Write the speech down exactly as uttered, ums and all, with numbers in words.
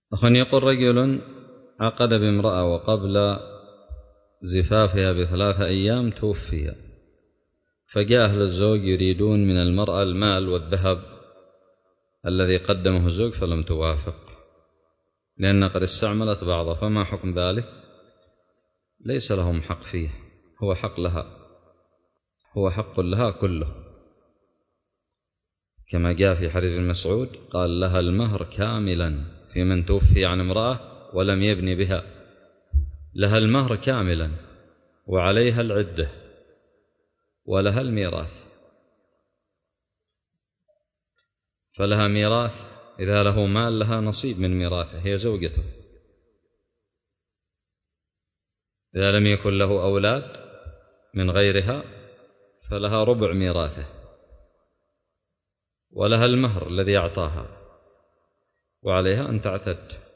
أخن يقول رجل عقد بامرأة وقبل زفافها بثلاثة أيام توفي، فجاء أهل الزوج يريدون من المرأة المال والذهب الذي قدمه الزوج فلم توافق لأن قد استعملت بعضه، فما حكم ذلك؟ ليس لهم حق فيه، هو حق لها، هو حق لها كله، كما جاء في حديث ابن مسعود قال لها المهر كاملا في من توفي عن امرأة ولم يبني بها، لها المهر كاملا وعليها العدة ولها الميراث، فلها ميراث، إذا له مال لها نصيب من ميراثه، هي زوجته. إذا لم يكن له أولاد من غيرها فلها ربع ميراثه، ولها المهر الذي أعطاها، وعليها أن تعتد.